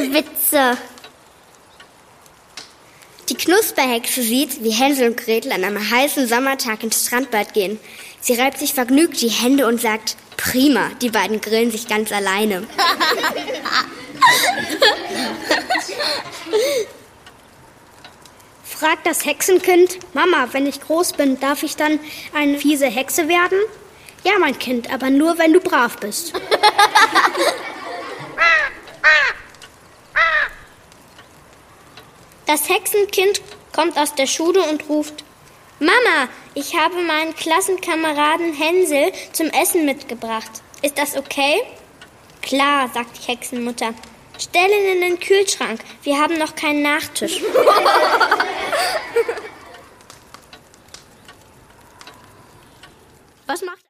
viele Witze. Die Knusperhexe sieht, wie Hänsel und Gretel an einem heißen Sommertag ins Strandbad gehen. Sie reibt sich vergnügt die Hände und sagt, prima, die beiden grillen sich ganz alleine. Fragt das Hexenkind, Mama, wenn ich groß bin, darf ich dann eine fiese Hexe werden? Ja, mein Kind, aber nur, wenn du brav bist. Das Hexenkind kommt aus der Schule und ruft, Mama, ich habe meinen Klassenkameraden Hänsel zum Essen mitgebracht. Ist das okay? Klar, sagt die Hexenmutter. Stell ihn in den Kühlschrank. Wir haben noch keinen Nachtisch. Was macht